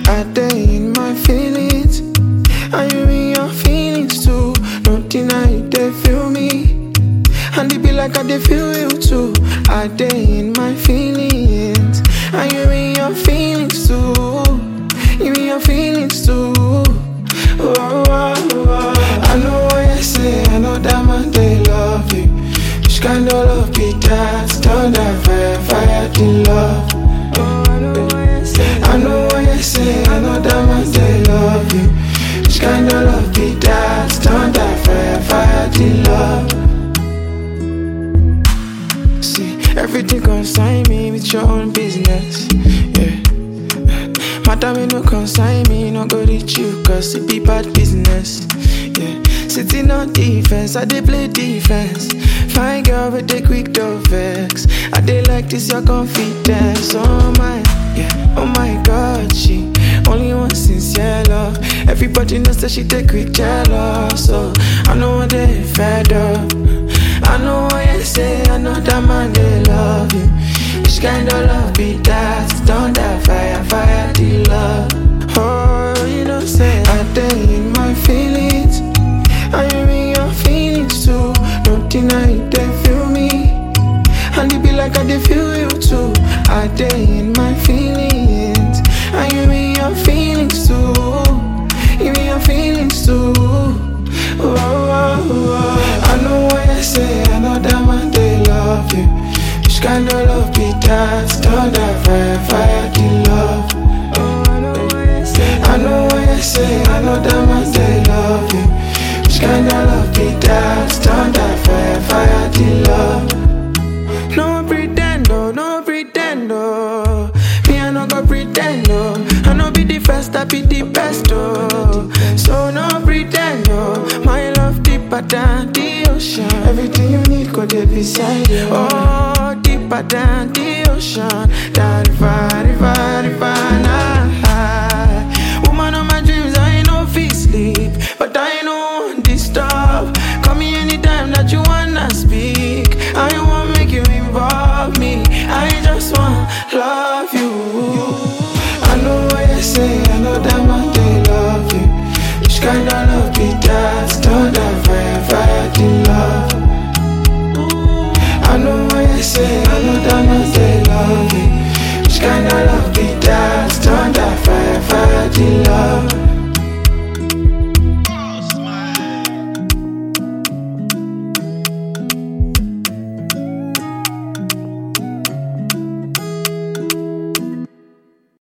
I day in my feelings, and you in your feelings too. No deny it, they feel me, and it be like I they feel you too. I day in my feelings, and you in your feelings too. You in your feelings too. Oh, oh, oh. I know what you say, I know that man they love you. Which kind of love be that? Turn that fire, fire to love. I know what you say, I know that man they love you. Which kind of love be that? Turn that fire, fire to love. See, everything consign me with your own business. Yeah. Matter me no consign me, no go reach you, cause it be bad business. Yeah. Sitting on defense, I dey play defense. Fine girl with the quick door vex. I dey like this your confidence. Oh my, yeah, oh my God, she only wants sincere love. Everybody knows that she take quick jealous. So I know what they fed up. I know what you say, I know that man they love you. Which kind of love be that? Don't that fire, fire the love. Oh, you know say I day in my feelings, and you in your feelings too. No deny it, they feel me, and it be like I they feel you too. I day in my feelings, and you in your feelings too. You in your feelings too. Oh, oh, oh. I know what you say, I know that man they love you. Which kind of love be that? Turn that fire, fire to love. I know what you say, I know that man they love you. Which kind of love be that? Turn that fire, fire to love. No pretend, oh, no pretend, oh. Me I no go pretend, oh. I no be the first, I be the best, oh. So no pretend, oh. My love deeper than the ocean. Everything you need could be beside you. Oh, deeper than the ocean. That river, river, river.